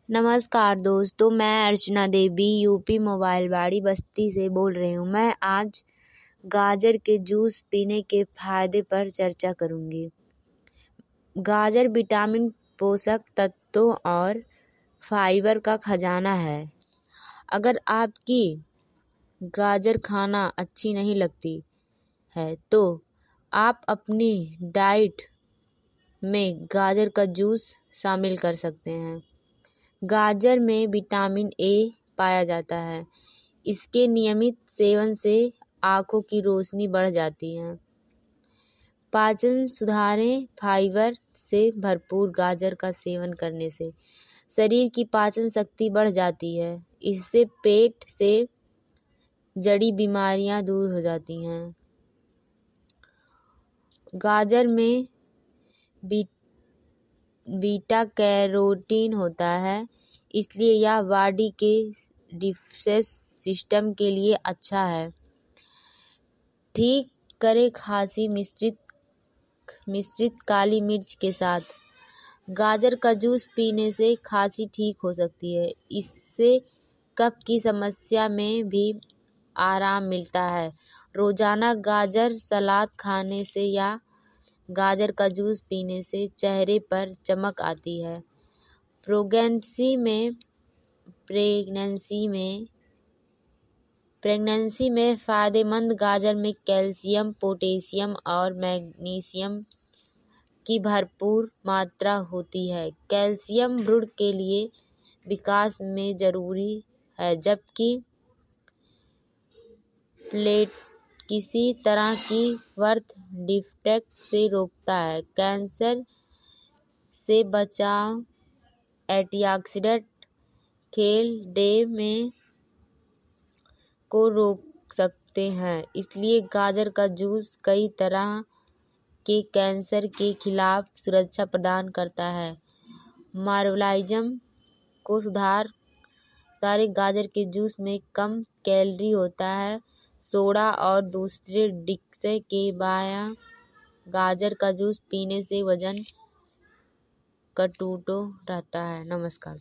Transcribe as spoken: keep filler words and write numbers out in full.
नमस्कार दोस्तों, मैं अर्चना देवी यूपी मोबाइलवाड़ी बस्ती से बोल रही हूँ। मैं आज गाजर के जूस पीने के फायदे पर चर्चा करूँगी। गाजर विटामिन, पोषक तत्वों और फाइबर का खजाना है। अगर आपकी गाजर खाना अच्छी नहीं लगती है तो आप अपनी डाइट में गाजर का जूस शामिल कर सकते हैं। गाजर में विटामिन ए पाया जाता है। इसके नियमित सेवन से आँखों की रोशनी बढ़ जाती है। पाचन सुधारें। फाइबर से भरपूर गाजर का सेवन करने से शरीर की पाचन शक्ति बढ़ जाती है। इससे पेट से जड़ी बीमारियां दूर हो जाती हैं। गाजर में बीटा कैरोटीन होता है, इसलिए यह बॉडी के डिफेंस सिस्टम के लिए अच्छा है। ठीक करे खांसी मिश्रित मिश्रित काली मिर्च के साथ गाजर का जूस पीने से खांसी ठीक हो सकती है। इससे कफ की समस्या में भी आराम मिलता है। रोजाना गाजर सलाद खाने से या गाजर का जूस पीने से चेहरे पर चमक आती है। प्रेगनेंसी में प्रेगनेंसी में प्रेगनेंसी में फायदेमंद गाजर में कैल्शियम, पोटेशियम और मैग्नीशियम की भरपूर मात्रा होती है। कैल्शियम भ्रूण के लिए विकास में जरूरी है, जबकि प्लेट किसी तरह की बर्थ डिफेक्ट से रोकता है। कैंसर से बचाव। एंटीऑक्सीडेंट खेल डे में को रोक सकते हैं, इसलिए गाजर का जूस कई तरह के कैंसर के खिलाफ सुरक्षा प्रदान करता है। मेटाबॉलिज्म को सुधार सारे गाजर के जूस में कम कैलोरी होता है। सोडा और दूसरे ड्रिंक्स के बजाय गाजर का जूस पीने से वजन कंट्रोल रहता है। नमस्कार।